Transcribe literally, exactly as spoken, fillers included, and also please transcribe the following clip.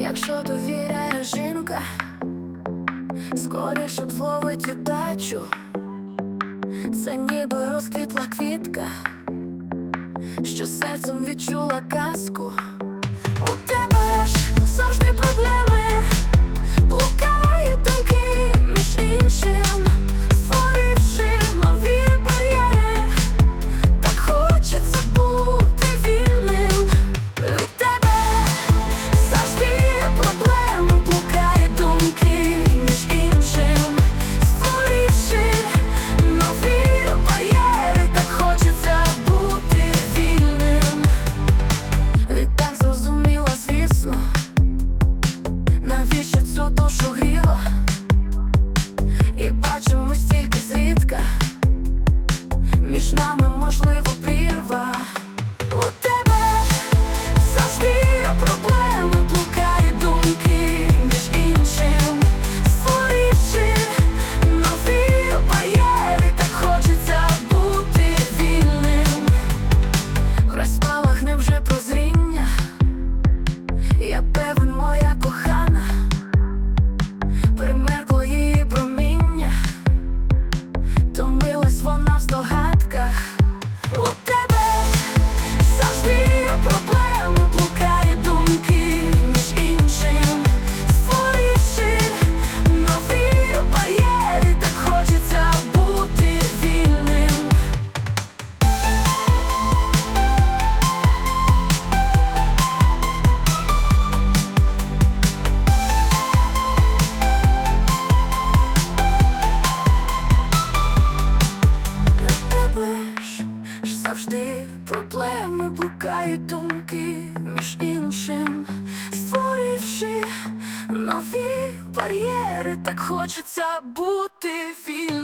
Якщо довіряє жінка, скоріше б зловить удачу. Це ніби розквітла квітка, що серцем відчула казку. У тебе ж завжди проблеми, блукають думки між іншим, створивши нові бар'єри. Так хочеться бути вільним. Від тебе завжди проблеми, блукають думки між іншим, створивши нові бар'єри. Так хочеться бути вільним. Відтак зрозуміла, звісно, навіщо цю душу гріла. І бачимось тільки зрідка, між нами можливо прірва. У тебе завжди проблеми, блукають думки між іншим, створивши нові бар'єри. Так хочеться бути вільним. Розпалахне вже прозріння, я певен, моя кохана, примеркло її проміння, томилась вона в здогадках. У тебе завжди проблеми, блукають думки між іншим, створивши нові бар'єри. Так хочеться бути вільним. Ж завжди проблеми, блукають думки між іншим, створивши нові бар'єри. Так хочеться бути вільним.